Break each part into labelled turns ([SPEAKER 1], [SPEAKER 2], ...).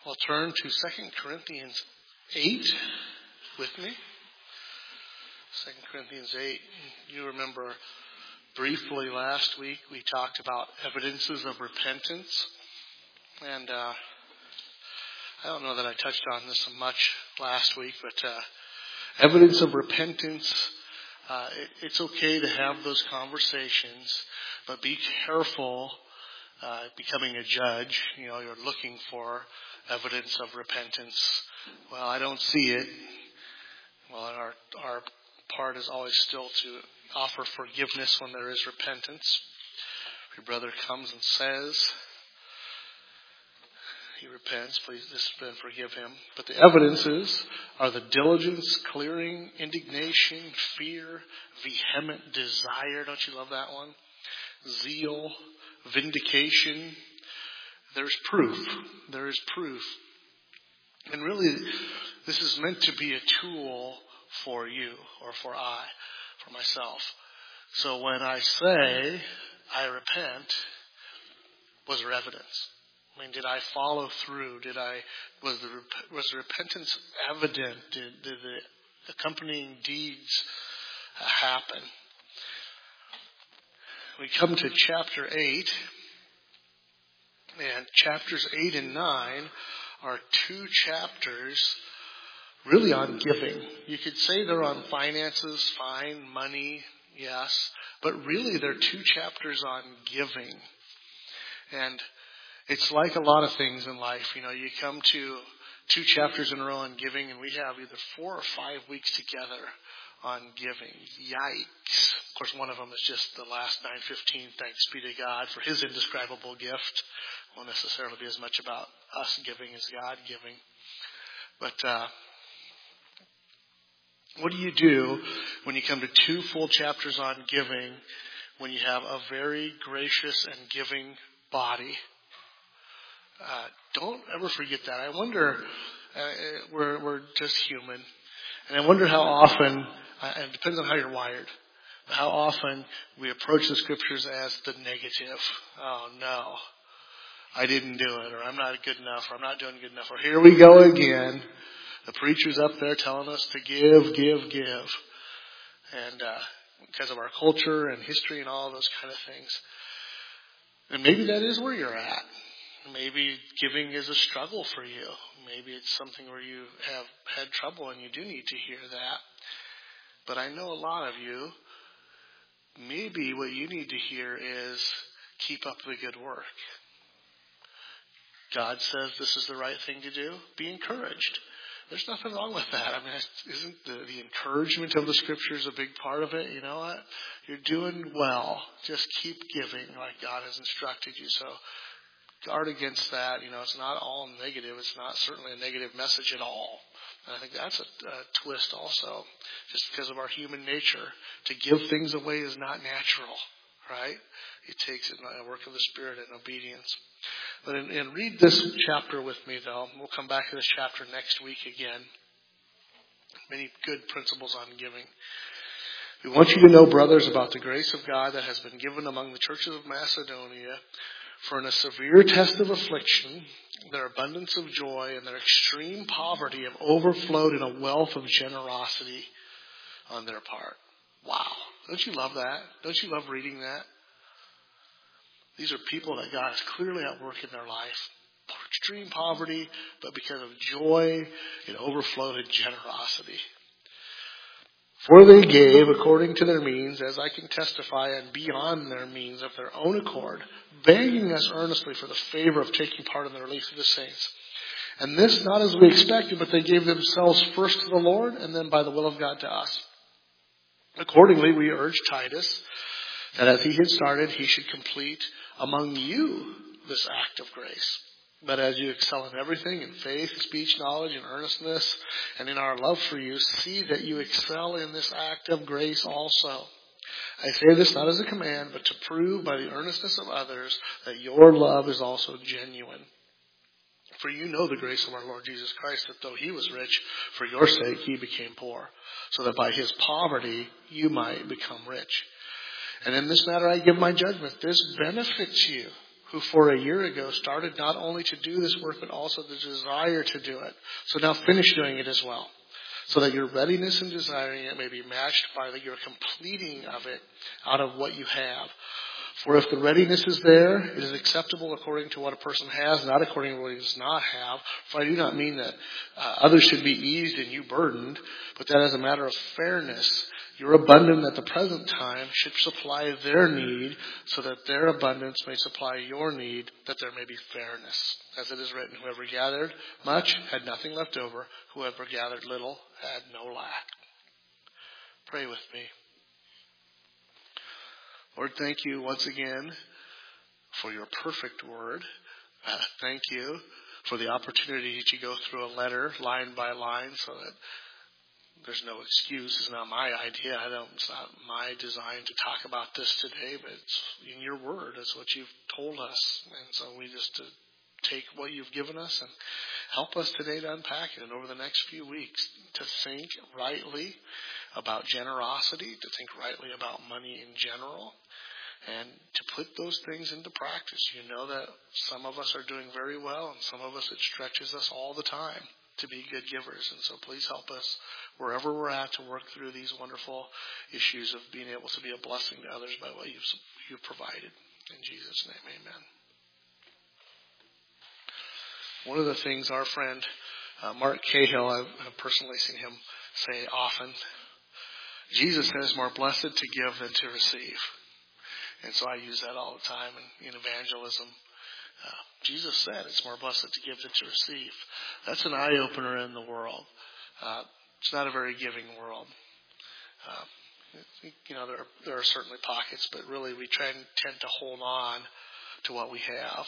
[SPEAKER 1] Well, turn to 2 Corinthians 8 with me. 2 Corinthians 8. You remember briefly last week we talked about evidences of repentance. And I don't know that I touched on this much last week, but evidence of repentance, it's okay to have those conversations, but be careful becoming a judge. You're looking for evidence of repentance. Well, I don't see it. Well, our part is always still to offer forgiveness when there is repentance. If your brother comes and says he repents, please then forgive him. But the evidences are the diligence, clearing, indignation, fear, vehement desire. Don't you love that one? Zeal, vindication. There's proof. There is proof. And really, this is meant to be a tool for you or for myself. So when I say I repent, was there evidence? I mean, did I follow through? Was the repentance evident? Did the accompanying deeds happen? We come to chapter 8, and chapters 8 and 9 are two chapters really on giving. You could say they're on finances, fine, money, yes, but really they're two chapters on giving. And it's like a lot of things in life. You come to two chapters in a row on giving, and we have either 4 or 5 weeks together on giving. Yikes. Of course, one of them is just the last 9:15, thanks be to God for His indescribable gift. Won't necessarily be as much about us giving as God giving. But what do you do when you come to 2 full chapters on giving when you have a very gracious and giving body? Don't ever forget that. I wonder, we're just human, and I wonder how often, and it depends on how you're wired, but how often we approach the scriptures as the negative. Oh no, I didn't do it, or I'm not good enough, or I'm not doing good enough, or here we go again. The preacher's up there telling us to give. And because of our culture and history and all those kind of things. And maybe that is where you're at. Maybe giving is a struggle for you. Maybe it's something where you have had trouble and you do need to hear that. But I know a lot of you, maybe what you need to hear is keep up the good work. God says this is the right thing to do. Be encouraged. There's nothing wrong with that. I mean, isn't the encouragement of the scriptures a big part of it? You know what? You're doing well. Just keep giving like God has instructed you. So guard against that. It's not all negative. It's not certainly a negative message at all. And I think that's a twist also, just because of our human nature. To give things away is not natural, right? It takes a work of the Spirit and obedience. But and read this chapter with me, though. We'll come back to this chapter next week again. Many good principles on giving. We want you to know, brothers, about the grace of God that has been given among the churches of Macedonia. For in a severe test of affliction, their abundance of joy and their extreme poverty have overflowed in a wealth of generosity on their part. Wow. Don't you love that? Don't you love reading that? These are people that God is clearly at work in their life. Extreme poverty, but because of joy, it overflowed in generosity. For they gave according to their means, as I can testify, and beyond their means of their own accord, begging us earnestly for the favor of taking part in the release of the saints. And this not as we expected, but they gave themselves first to the Lord, and then by the will of God to us. Accordingly, we urge Titus that as he had started, he should complete among you this act of grace. But as you excel in everything, in faith, speech, knowledge, and earnestness, and in our love for you, see that you excel in this act of grace also. I say this not as a command, but to prove by the earnestness of others that your love is also genuine. For you know the grace of our Lord Jesus Christ, that though he was rich, for your sake he became poor, so that by his poverty you might become rich. And in this matter I give my judgment. This benefits you. who for a year ago started not only to do this work, but also the desire to do it. So now finish doing it as well, so that your readiness in desiring it may be matched by your completing of it out of what you have. For if the readiness is there, it is acceptable according to what a person has, not according to what he does not have. For I do not mean that others should be eased and you burdened, but that as a matter of fairness, your abundance at the present time should supply their need, so that their abundance may supply your need, that there may be fairness. As it is written, whoever gathered much had nothing left over, whoever gathered little had no lack. Pray with me. Lord, thank you once again for your perfect word. Thank you for the opportunity to go through a letter line by line, so that there's no excuse. It's not my idea. It's not my design to talk about this today, but it's in your word. It's what you've told us. And so we just take what you've given us and help us today to unpack it. And over the next few weeks, to think rightly about generosity, to think rightly about money in general, and to put those things into practice. You know that some of us are doing very well, and some of us, it stretches us all the time to be good givers. And so please help us wherever we're at to work through these wonderful issues of being able to be a blessing to others by what you've provided. In Jesus' name, amen. One of the things our friend Mark Cahill, I've personally seen him say often, Jesus says more blessed to give than to receive. And so I use that all the time in evangelism. Jesus said it's more blessed to give than to receive. That's an eye-opener in the world. It's not a very giving world. There are certainly pockets, but really we tend to hold on to what we have.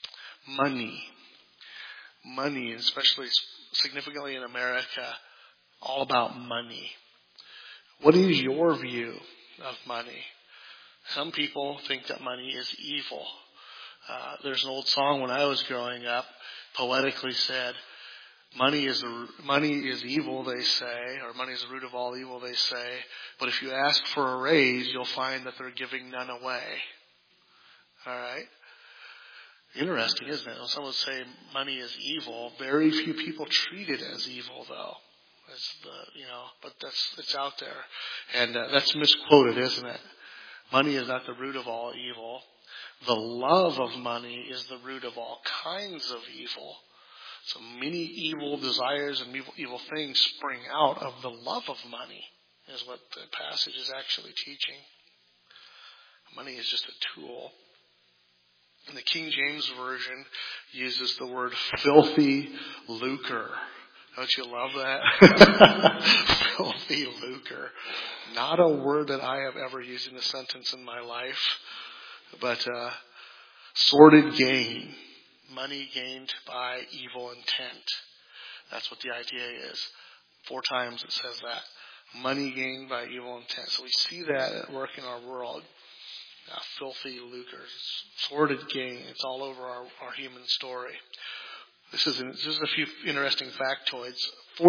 [SPEAKER 1] Money, especially significantly in America, all about money. What is your view of money? Some people think that money is evil. There's an old song when I was growing up, poetically said, money is evil, they say, or money is the root of all evil, they say, but if you ask for a raise, you'll find that they're giving none away. All right? Interesting, isn't it? When someone say money is evil, very few people treat it as evil, though. But it's out there. And that's misquoted, isn't it? Money is not the root of all evil. The love of money is the root of all kinds of evil. So many evil desires and evil things spring out of the love of money, is what the passage is actually teaching. Money is just a tool. And the King James Version uses the word filthy lucre. Don't you love that? Filthy lucre. Not a word that I have ever used in a sentence in my life, but sordid gain. Money gained by evil intent. That's what the idea is. 4 times it says that. Money gained by evil intent. So we see that at work in our world. Filthy lucre. Sordid gain. It's all over our human story. This is a few interesting factoids.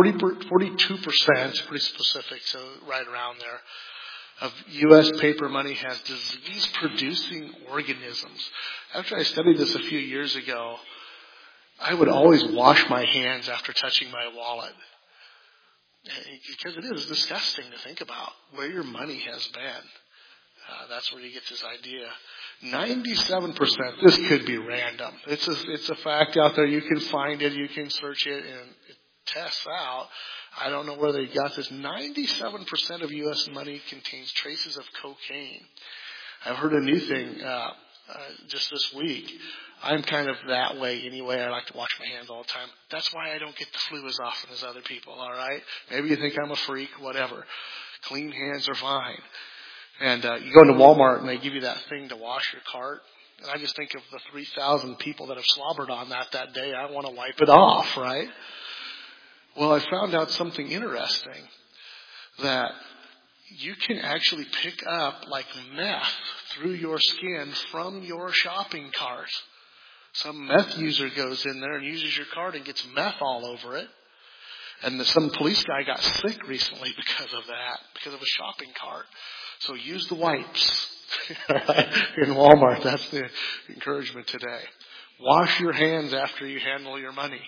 [SPEAKER 1] 42%, pretty specific, so right around there, of U.S. paper money has disease-producing organisms. After I studied this a few years ago, I would always wash my hands after touching my wallet. Because it is disgusting to think about where your money has been. That's where you get this idea. 97%, this could be random. It's a fact out there. You can find it. You can search it and it tests out. I don't know where they got this. 97% of U.S. money contains traces of cocaine. I've heard a new thing just this week. I'm kind of that way anyway. I like to wash my hands all the time. That's why I don't get the flu as often as other people, all right? Maybe you think I'm a freak, whatever. Clean hands are fine. And you go into Walmart and they give you that thing to wash your cart. And I just think of the 3,000 people that have slobbered on that day. I want to wipe it off, right? Well, I found out something interesting, that you can actually pick up like meth through your skin from your shopping cart. Some meth user goes in there and uses your cart and gets meth all over it. And some police guy got sick recently because of that, because of a shopping cart. So use the wipes. In Walmart, that's the encouragement today. Wash your hands after you handle your money.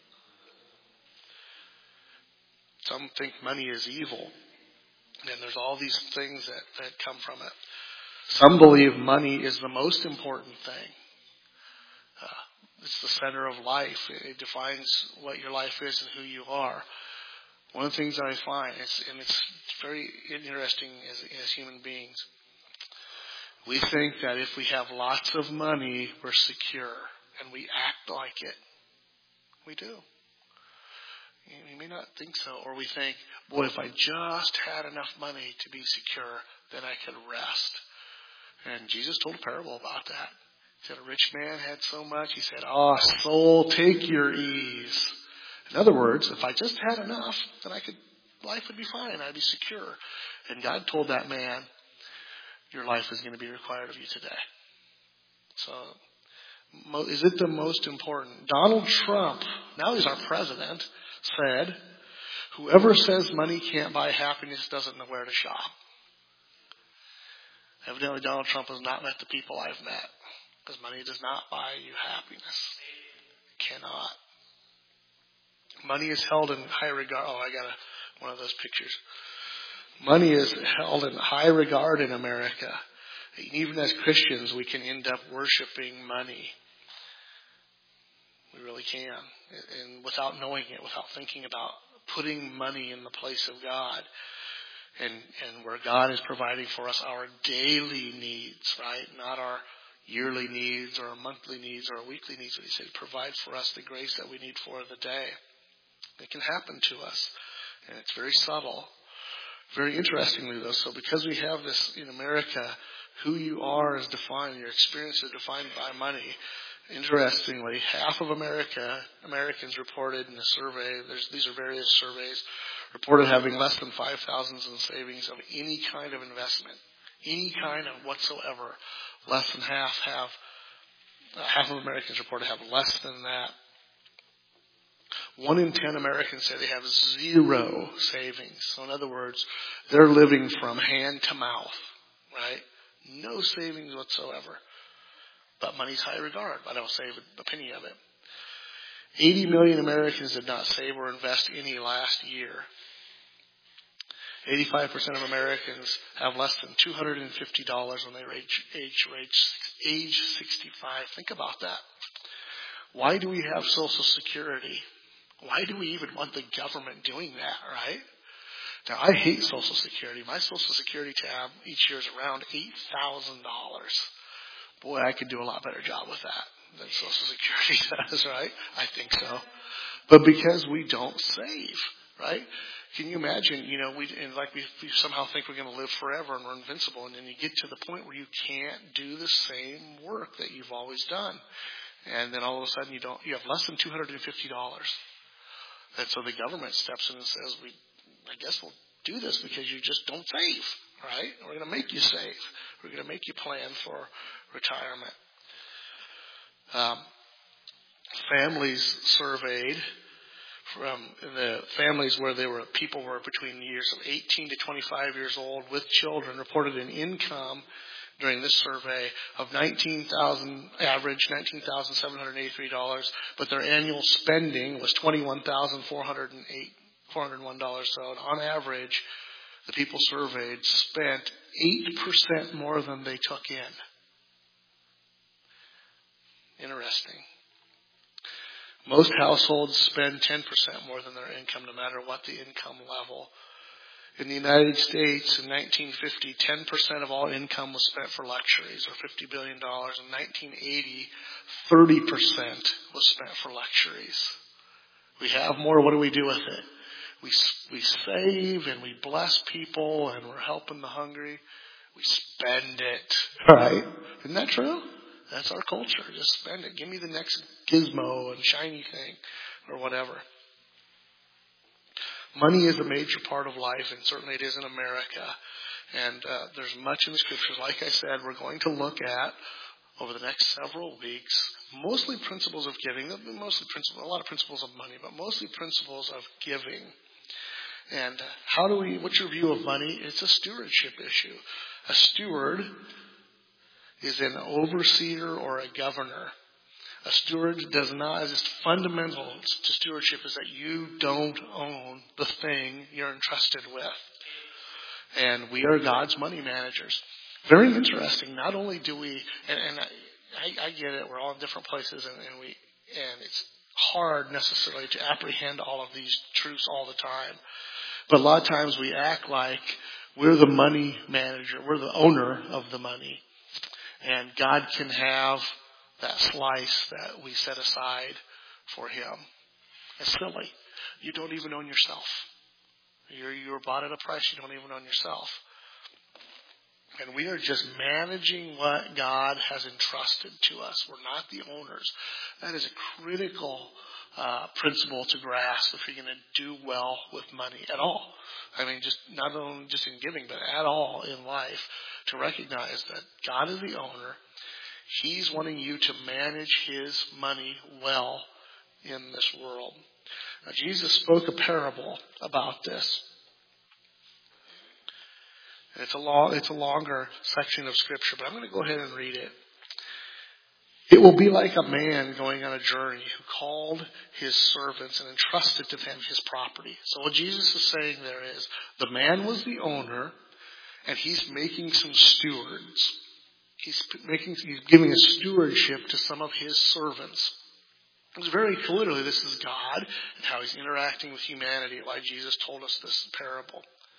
[SPEAKER 1] Some think money is evil. And there's all these things that come from it. Some believe money is the most important thing. It's the center of life. It defines what your life is and who you are. One of the things that I find, it's very interesting as human beings, we think that if we have lots of money, we're secure. And we act like it. We do. You may not think so. Or we think, boy, if I just had enough money to be secure, then I could rest. And Jesus told a parable about that. He said a rich man had so much. He said, soul, take your ease. In other words, if I just had enough, then life would be fine. I'd be secure. And God told that man, your life is going to be required of you today. So, is it the most important? Donald Trump, now he's our president, said, whoever says money can't buy happiness doesn't know where to shop. Evidently, Donald Trump has not met the people I've met, because money does not buy you happiness. It cannot. Money is held in high regard. I got one of those pictures. Money is held in high regard in America. Even as Christians, we can end up worshiping money. We really can. And without knowing it, without thinking about putting money in the place of God. And where God is providing for us our daily needs, right? Not our yearly needs or our monthly needs or our weekly needs. But He said, provide for us the grace that we need for the day. It can happen to us. And it's very subtle. Very interestingly, though, so because we have this in America, who you are is defined, your experience is defined by money. Interestingly, half of Americans reported in a survey, these are various surveys, reported having less than $5,000 in savings of any kind of investment, any kind of whatsoever. Less than half of Americans reported have less than that. 1 in 10 Americans say they have zero savings. So in other words, they're living from hand to mouth, right? No savings whatsoever. But money's high regard. I don't save a penny of it. 80 million Americans did not save or invest any last year. 85% of Americans have less than $250 when they age 65. Think about that. Why do we have Social Security? Why do we even want the government doing that, right? Now, I hate Social Security. My Social Security tab each year is around $8,000. Boy, I could do a lot better job with that than Social Security does, right? I think so. But because we don't save, right? Can you imagine, we somehow think we're going to live forever and we're invincible, and then you get to the point where you can't do the same work that you've always done. And then all of a sudden you have less than $250. And so the government steps in and says, I guess we'll do this because you just don't save, right? We're going to make you save. We're going to make you plan for retirement. Families surveyed from the families where people were between the years of 18 to 25 years old with children reported an income during this survey of average $19,783, but their annual spending was $21,401. So on average, the people surveyed spent 8% more than they took in. Interesting. Most households spend 10% more than their income, no matter what the income level. In the United States, in 1950, 10% of all income was spent for luxuries, or $50 billion. In 1980, 30% was spent for luxuries. We have more. What do we do with it? We save and we bless people and we're helping the hungry. We spend it. Right? Isn't that true? That's our culture. Just spend it. Give me the next gizmo and shiny thing or whatever. Money is a major part of life, and certainly it is in America. And there's much in the Scriptures. Like I said, we're going to look at, over the next several weeks, mostly principles of giving. A lot of principles of money, but mostly principles of giving. And what's your view of money? It's a stewardship issue. A steward is an overseer or a governor. A steward does not, as is fundamental to stewardship, is that you don't own the thing you're entrusted with. And we are God's money managers. Very interesting. Not only do we, and I get it, we're all in different places, and it's hard necessarily to apprehend all of these truths all the time. But a lot of times we act like we're the money manager, we're the owner of the money, and God can have that slice that we set aside for Him. It's silly. You don't even own yourself. You were bought at a price you don't even own yourself. And we are just managing what God has entrusted to us. We're not the owners. That is a critical principle to grasp if you're going to do well with money at all. I mean, just not only just in giving, but at all in life, to recognize that God is the owner. He's wanting you to manage His money well in this world. Now, Jesus spoke a parable about this. And it's a longer section of Scripture, but I'm going to go ahead and read it. It will be like a man going on a journey who called his servants and entrusted to them his property. So what Jesus is saying there is, the man was the owner, and he's making some stewards. He's giving a stewardship to some of his servants. It's very clearly this is God and how He's interacting with humanity, why Jesus told us this parable.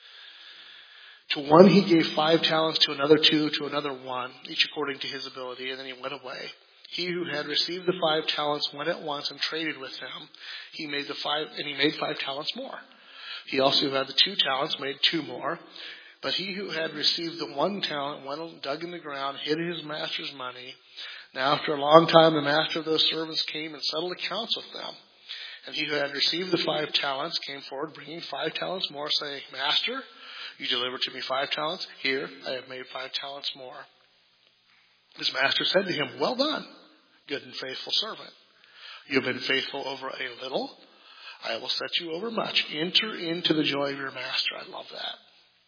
[SPEAKER 1] To one He gave 5 talents, to another 2, to another 1, each according to his ability, and then he went away. He who had received the 5 talents went at once and traded with them. He made 5 talents more. He also who had the 2 talents made 2 more. But he who had received the 1 talent went and dug in the ground, hid his master's money. Now after a long time the master of those servants came and settled accounts with them. And he who had received the 5 talents came forward, bringing 5 talents more, saying, Master, you delivered to me 5 talents. Here, I have made 5 talents more. His master said to him, Well done, good and faithful servant. You have been faithful over a little. I will set you over much. Enter into the joy of your master. I love that.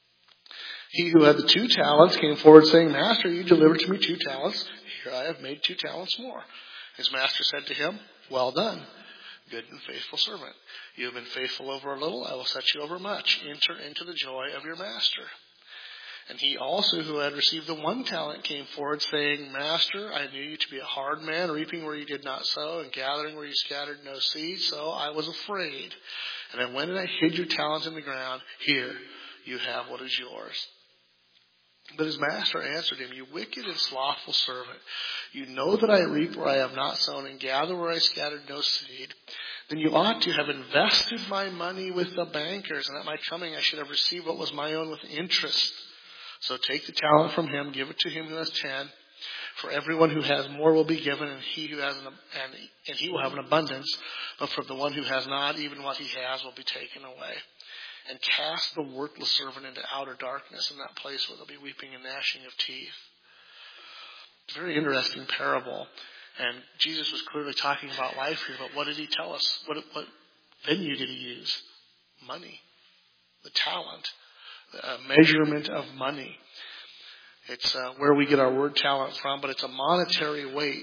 [SPEAKER 1] He who had the 2 talents came forward, saying, Master, you delivered to me 2 talents. Here I have made 2 talents more. His master said to him, Well done, good and faithful servant. You have been faithful over a little. I will set you over much. Enter into the joy of your master. And he also who had received the 1 talent came forward, saying, Master, I knew you to be a hard man, reaping where you did not sow, and gathering where you scattered no seed. So I was afraid. And I went and I hid your talent in the ground. Here, you have what is yours. But his master answered him, You wicked and slothful servant, you know that I reap where I have not sown, and gather where I scattered no seed. Then you ought to have invested my money with the bankers, and at my coming I should have received what was my own with interest. So take the talent from him, give it to him who has 10. For everyone who has more will be given, and he who has and he will have an abundance. But from the one who has not, even what he has will be taken away. And cast the worthless servant into outer darkness, in that place where there'll be weeping and gnashing of teeth. It's a very interesting parable. And Jesus was clearly talking about life here, but what did he tell us? What venue did he use? Money. The talent. A measurement of money. It's where we get our word talent from, but it's a monetary weight.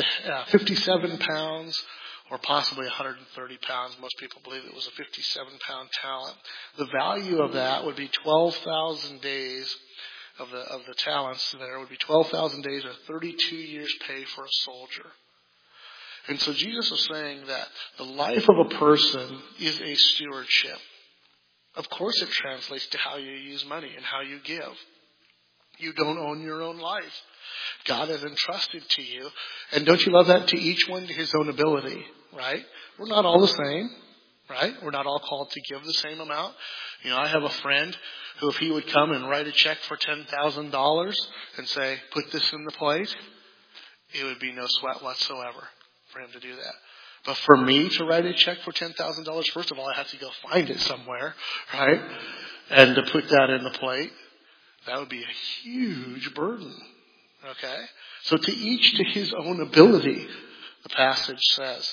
[SPEAKER 1] 57 pounds or possibly 130 pounds. Most people believe it was a 57-pound talent. The value of that would be 12,000 days of the talents there. Would be 12,000 days or 32 years' pay for a soldier. And so Jesus is saying that the life of a person is a stewardship. Of course it translates to how you use money and how you give. You don't own your own life. God has entrusted to you. And don't you love that? To each one to his own ability, right? We're not all the same, right? We're not all called to give the same amount. You know, I have a friend who, if he would come and write a check for $10,000 and say, put this in the plate, it would be no sweat whatsoever for him to do that. But for me to write a check for $10,000, first of all, I have to go find it somewhere, right? And to put that in the plate, that would be a huge burden. Okay? So to each to his own ability, the passage says.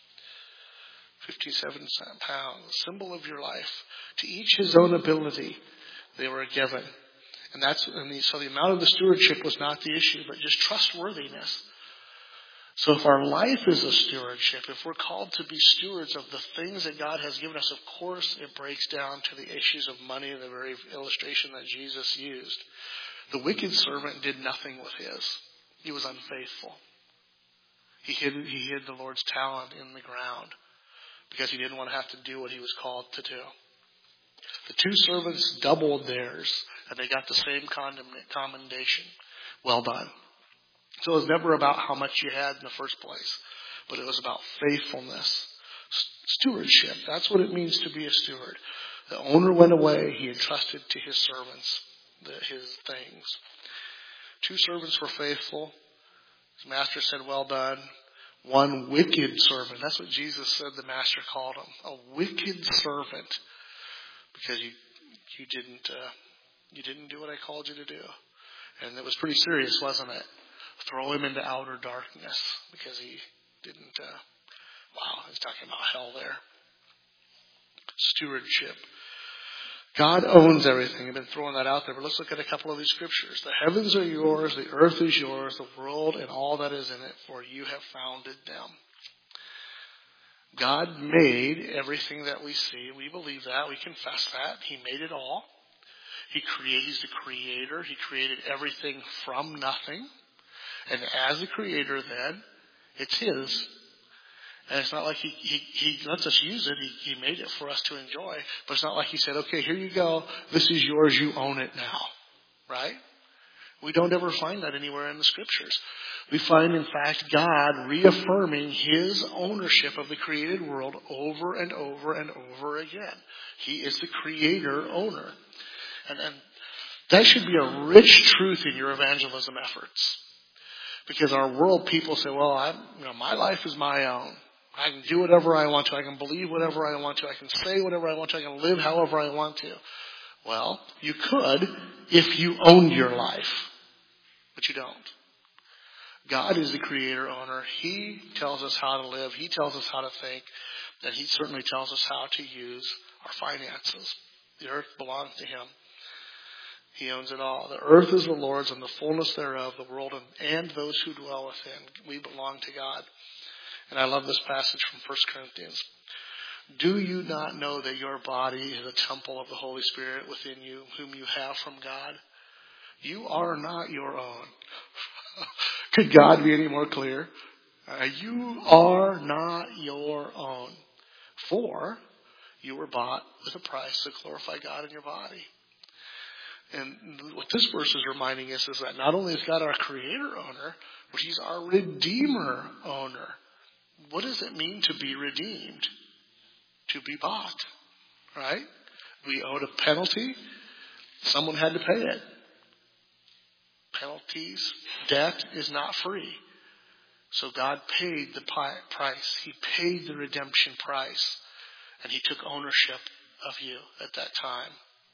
[SPEAKER 1] 57 pounds, symbol of your life. To each his own ability they were given. So the amount of the stewardship was not the issue, but just trustworthiness. So if our life is a stewardship, if we're called to be stewards of the things that God has given us, of course it breaks down to the issues of money, the very illustration that Jesus used. The wicked servant did nothing with his. He was unfaithful. He hid the Lord's talent in the ground because he didn't want to have to do what he was called to do. The two servants doubled theirs, and they got the same commendation. Well done. So it was never about how much you had in the first place, but it was about faithfulness. Stewardship, that's what it means to be a steward. The owner went away, he entrusted to his servants his things. Two servants were faithful. His master said, well done. One wicked servant, that's what Jesus said the master called him, a wicked servant, because you didn't do what I called you to do. And it was pretty serious, wasn't it? Throw him into outer darkness because he didn't, he's talking about hell there. Stewardship. God owns everything. I've been throwing that out there, but let's look at a couple of these scriptures. The heavens are yours, the earth is yours, the world and all that is in it, for you have founded them. God made everything that we see. We believe that. We confess that. He made it all. He's the creator. He created everything from nothing. And as the creator then, it's his. And it's not like he lets us use it. He made it for us to enjoy. But it's not like he said, okay, here you go. This is yours. You own it now. Right? We don't ever find that anywhere in the scriptures. We find, in fact, God reaffirming his ownership of the created world over and over and over again. He is the creator owner. And that should be a rich truth in your evangelism efforts. Because our world people say, well, my life is my own. I can do whatever I want to. I can believe whatever I want to. I can say whatever I want to. I can live however I want to. Well, you could if you owned your life. But you don't. God is the creator owner. He tells us how to live. He tells us how to think. And he certainly tells us how to use our finances. The earth belongs to him. He owns it all. The earth is the Lord's and the fullness thereof, the world and those who dwell within. We belong to God. And I love this passage from 1 Corinthians. Do you not know that your body is a temple of the Holy Spirit within you, whom you have from God? You are not your own. Could God be any more clear? You are not your own. For you were bought with a price to glorify God in your body. And what this verse is reminding us is that not only is God our creator owner, but he's our redeemer owner. What does it mean to be redeemed? To be bought, right? We owed a penalty. Someone had to pay it. Penalties, debt is not free. So God paid the price. He paid the redemption price. And he took ownership of you at that time.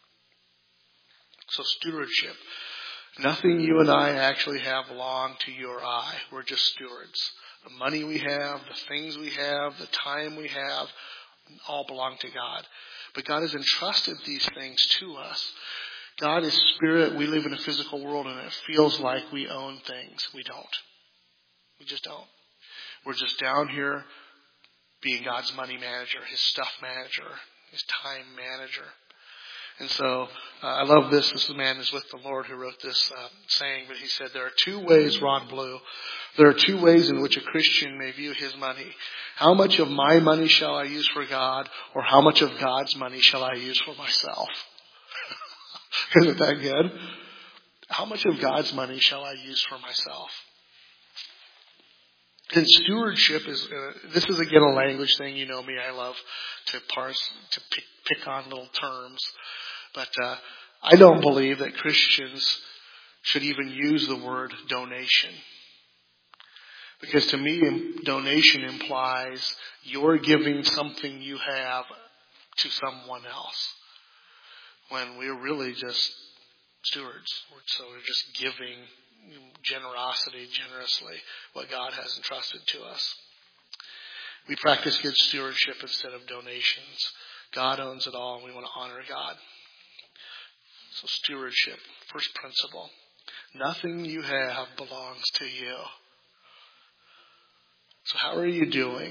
[SPEAKER 1] So stewardship. Nothing you and I actually have belong to you or I. We're just stewards. The money we have, the things we have, the time we have, all belong to God. But God has entrusted these things to us. God is spirit. We live in a physical world and it feels like we own things. We don't. We just don't. We're just down here being God's money manager, his stuff manager, his time manager. And so I love this. This man is with the Lord who wrote this saying, but he said, there are two ways, Ron Blue, there are two ways in which a Christian may view his money. How much of my money shall I use for God, or how much of God's money shall I use for myself? Isn't that good? How much of God's money shall I use for myself? And stewardship is, this is again a language thing. You know me, I love to parse, to pick on little terms. But I don't believe that Christians should even use the word donation. Because to me, donation implies you're giving something you have to someone else. When we're really just stewards. So we're just giving generously what God has entrusted to us. We practice good stewardship instead of donations. God owns it all and we want to honor God. So stewardship, first principle. Nothing you have belongs to you. So how are you doing?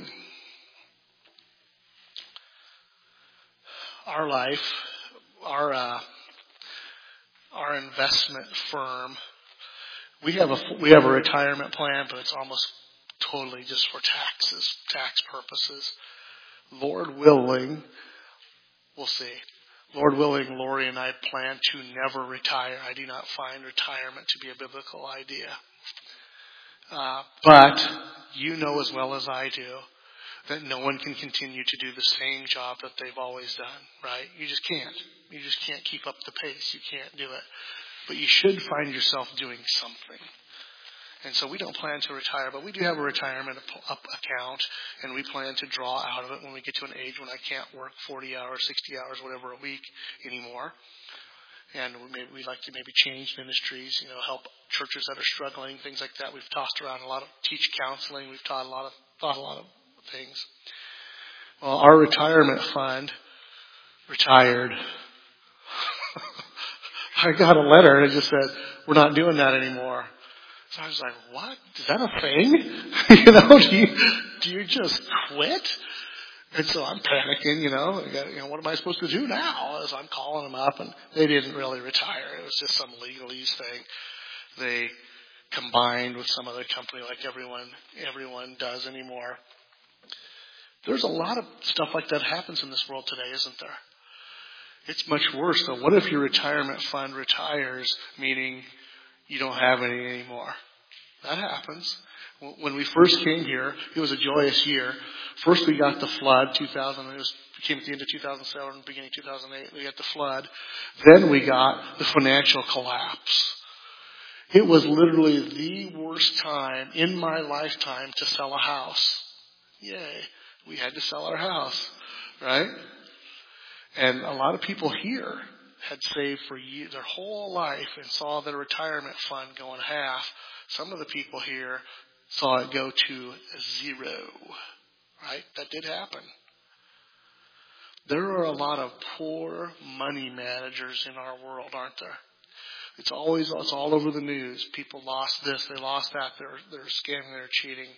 [SPEAKER 1] Our life, our investment firm, we have a retirement plan, but it's almost totally just for tax purposes. Lord willing, we'll see. Lord willing, Lori and I plan to never retire. I do not find retirement to be a biblical idea. But you know as well as I do that no one can continue to do the same job that they've always done, right? You just can't. You just can't keep up the pace. You can't do it. But you should find yourself doing something. And so we don't plan to retire, but we do have a retirement account, and we plan to draw out of it when we get to an age when I can't work 40 hours, 60 hours, whatever a week anymore. And we'd like to maybe change ministries, help churches that are struggling, things like that. We've tossed around a lot of teach counseling. We've thought a lot of things. Well, our retirement fund retired. I got a letter and it just said, we're not doing that anymore. So I was like, what? Is that a thing? Do you just quit? And so I'm panicking, what am I supposed to do now? As I'm calling them up, and they didn't really retire. It was just some legalese thing. They combined with some other company like everyone does anymore. There's a lot of stuff like that happens in this world today, isn't there? It's much worse, though. What if your retirement fund retires, meaning you don't have any anymore? That happens. When we first came here, it was a joyous year. First we got the flood, 2000. We came at the end of 2007, beginning of 2008. We got the flood. Then we got the financial collapse. It was literally the worst time in my lifetime to sell a house. Yay. We had to sell our house, right? And a lot of people here had saved for years, their whole life, and saw their retirement fund go in half. Some of the people here saw it go to zero, right? That did happen. There are a lot of poor money managers in our world, aren't there? It's all over the news. People lost this, they lost that, they're scamming, they're cheating.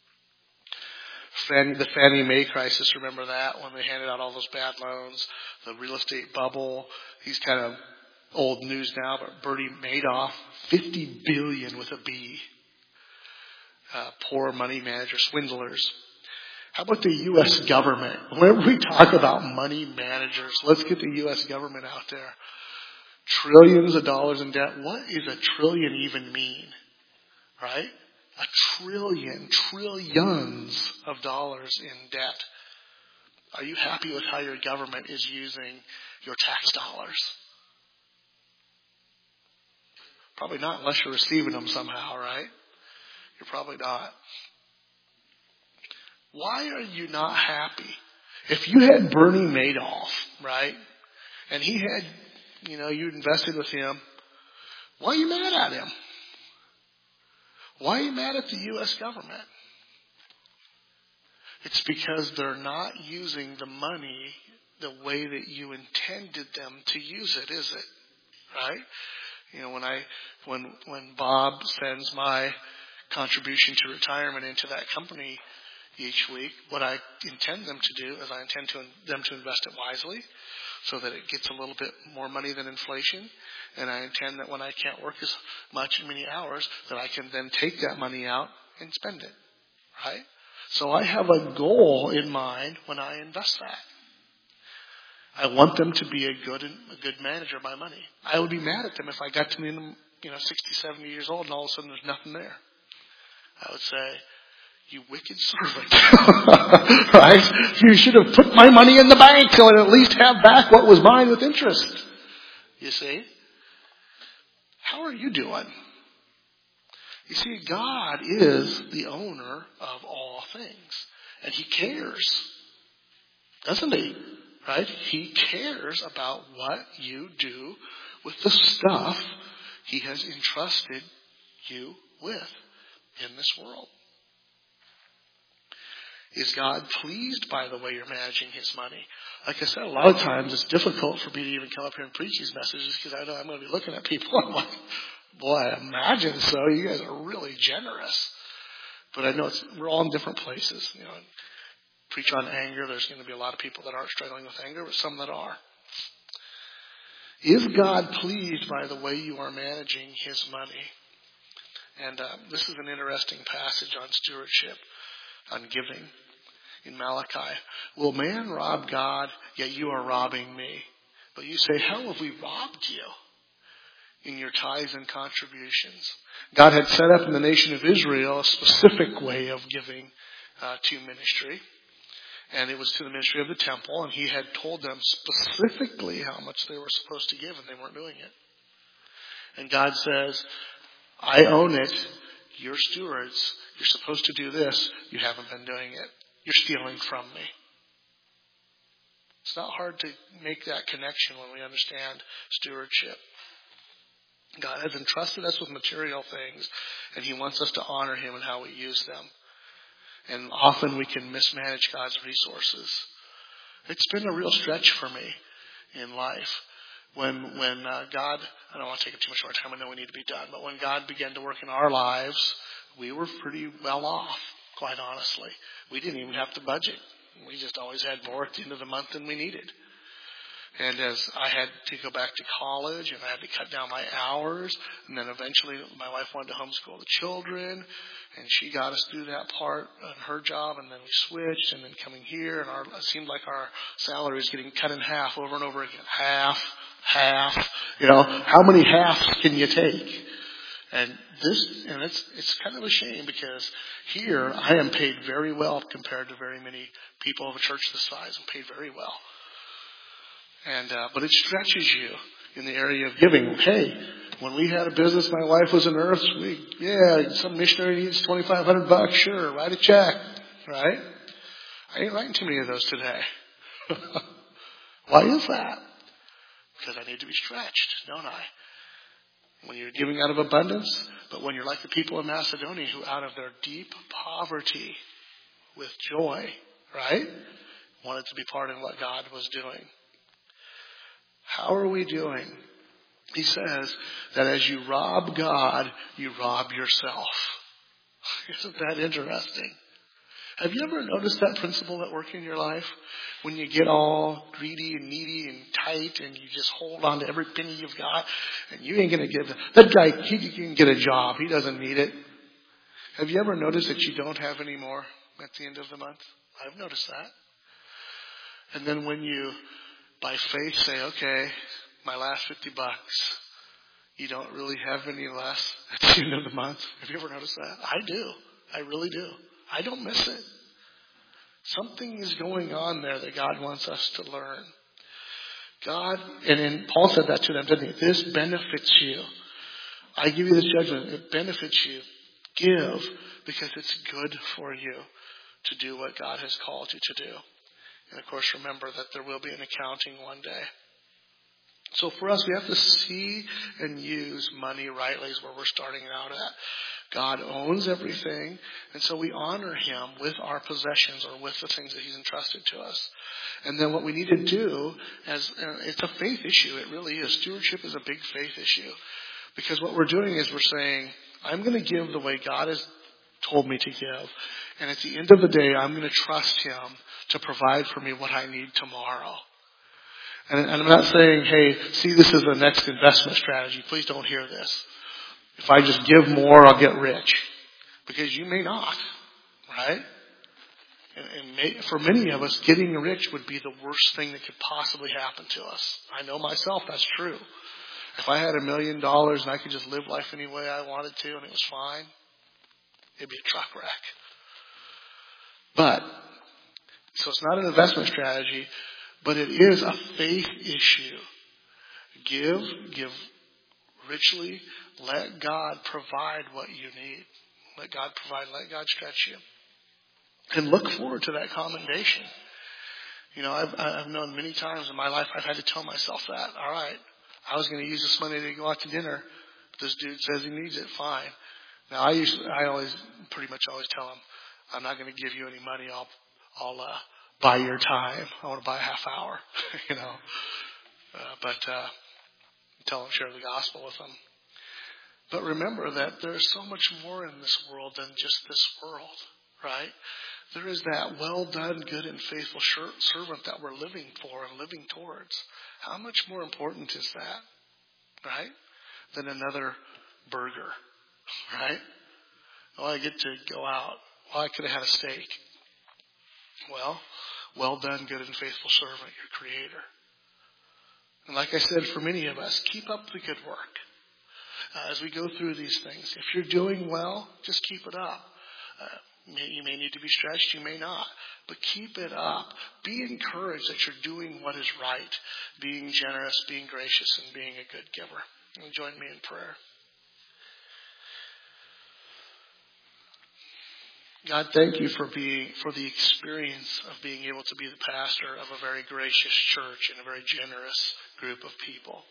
[SPEAKER 1] The Fannie Mae crisis, remember that, when they handed out all those bad loans, the real estate bubble. He's kind of old news now, but Bernie Madoff, $50 billion with a B. Poor money managers, swindlers. How about the U.S. government? Whenever we talk about money managers, let's get the U.S. government out there. Trillions of dollars in debt. What is a trillion even mean? Right? A trillion, trillions of dollars in debt. Are you happy with how your government is using your tax dollars? Probably not, unless you're receiving them somehow, right? You're probably not. Why are you not happy? If you had Bernie Madoff, right, and he had, you invested with him, why are you mad at him? Why are you mad at the U.S. government? It's because they're not using the money the way that you intended them to use it, is it? Right? When Bob sends my contribution to retirement into that company each week, what I intend them to do is I intend them to invest it wisely so that it gets a little bit more money than inflation. And I intend that when I can't work as many hours, that I can then take that money out and spend it. Right? So I have a goal in mind when I invest that. I want them to be a good manager of my money. I would be mad at them if I got to them, 60, 70 years old and all of a sudden there's nothing there. I would say, you wicked servant. Right? You should have put my money in the bank so I'd at least have back what was mine with interest. You see? How are you doing? You see, God is the owner of all things. And He cares. Doesn't He? Right? He cares about what you do with the stuff He has entrusted you with in this world. Is God pleased by the way you're managing His money? Like I said, a lot of times it's difficult for me to even come up here and preach these messages because I know I'm going to be looking at people. I'm like, boy, I imagine so. You guys are really generous. But I know we're all in different places. Preach on anger. There's going to be a lot of people that aren't struggling with anger, but some that are. Is God pleased by the way you are managing His money? And this is an interesting passage on stewardship, on giving in Malachi. Will man rob God, yet you are robbing me? But you say, how have we robbed you in your tithes and contributions? God had set up in the nation of Israel a specific way of giving to ministry. And it was to the ministry of the temple, and He had told them specifically how much they were supposed to give, and they weren't doing it. And God says, I own it. You're stewards. You're supposed to do this. You haven't been doing it. You're stealing from me. It's not hard to make that connection when we understand stewardship. God has entrusted us with material things, and He wants us to honor Him in how we use them. And often we can mismanage God's resources. It's been a real stretch for me in life. When God, I don't want to take up too much more time, I know we need to be done, but when God began to work in our lives, we were pretty well off, quite honestly. We didn't even have to budget. We just always had more at the end of the month than we needed. And as I had to go back to college and I had to cut down my hours, and then eventually my wife wanted to homeschool the children, and she got us through that part of her job, and then we switched, and then coming here, and it seemed like our salary was getting cut in half over and over again. Half. How many halves can you take? And it's kind of a shame because here I am paid very well compared to very many people of a church this size. I'm paid very well. But it stretches you in the area of giving. Hey, when we had a business, my wife was a nurse. Some missionary needs $2,500. Sure, write a check, right? I ain't writing too many of those today. Why is that? Because I need to be stretched, don't I? When you're giving out of abundance, but when you're like the people in Macedonia who out of their deep poverty with joy, right, wanted to be part of what God was doing. How are we doing? He says that as you rob God, you rob yourself. Isn't that interesting? Have you ever noticed that principle at work in your life? When you get all greedy and needy and tight and you just hold on to every penny you've got and you ain't going to give that guy, he can get a job. He doesn't need it. Have you ever noticed that you don't have any more at the end of the month? I've noticed that. And then when you, by faith, say, okay, my last $50, you don't really have any less at the end of the month. Have you ever noticed that? I do. I really do. I don't miss it. Something is going on there that God wants us to learn. And Paul said that to them, didn't he? This benefits you. I give you this judgment. It benefits you. Give because it's good for you to do what God has called you to do. And of course, remember that there will be an accounting one day. So for us, we have to see and use money rightly is where we're starting out at. God owns everything, and so we honor Him with our possessions or with the things that He's entrusted to us. And then what we need to do, it's a faith issue. It really is. Stewardship is a big faith issue. Because what we're doing is we're saying, I'm going to give the way God has told me to give. And at the end of the day, I'm going to trust Him to provide for me what I need tomorrow. And I'm not saying, hey, see, this is the next investment strategy. Please don't hear this. If I just give more, I'll get rich. Because you may not, right? And for many of us, getting rich would be the worst thing that could possibly happen to us. I know myself, that's true. If I had $1 million and I could just live life any way I wanted to and it was fine, it'd be a truck wreck. So it's not an investment strategy, but it is a faith issue. Give richly. Let God provide what you need. Let God provide. Let God stretch you. And look forward to that commendation. I've known many times in my life I've had to tell myself that. All right, I was going to use this money to go out to dinner. This dude says he needs it. Fine. Now I always pretty much always tell him, I'm not going to give you any money. I'll I'll buy your time. I want to buy a half hour, but tell them, share the gospel with them. But remember that there's so much more in this world than just this world, right? There is that well done, good and faithful servant that we're living for and living towards. How much more important is that, right? Than another burger, right? Oh, I get to go out. Well, I could have had a steak. Well done, good and faithful servant, your Creator. And like I said, for many of us, keep up the good work. As we go through these things, if you're doing well, just keep it up. You may need to be stretched, you may not, but keep it up. Be encouraged that you're doing what is right, being generous, being gracious, and being a good giver. And join me in prayer. God, thank you for the experience of being able to be the pastor of a very gracious church and a very generous group of people.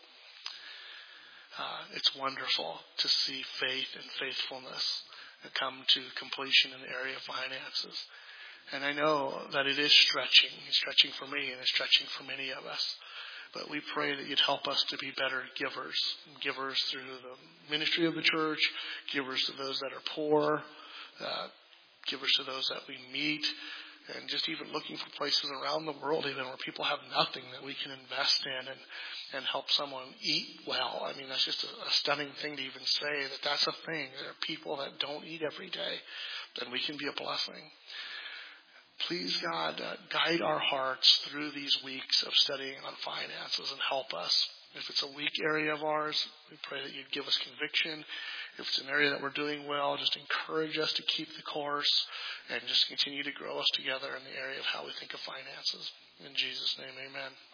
[SPEAKER 1] It's wonderful to see faith and faithfulness come to completion in the area of finances. And I know that it is stretching. It's stretching for me and it's stretching for many of us. But we pray that you'd help us to be better givers. Givers through the ministry of the church, givers to those that are poor, givers to those that we meet, and just even looking for places around the world even where people have nothing that we can invest in and help someone eat well. I mean, that's just a stunning thing to even say that that's a thing. There are people that don't eat every day, and we can be a blessing. Please, God, guide our hearts through these weeks of studying on finances and help us. If it's a weak area of ours, we pray that you'd give us conviction. If it's an area that we're doing well, just encourage us to keep the course and just continue to grow us together in the area of how we think of finances. In Jesus' name, amen.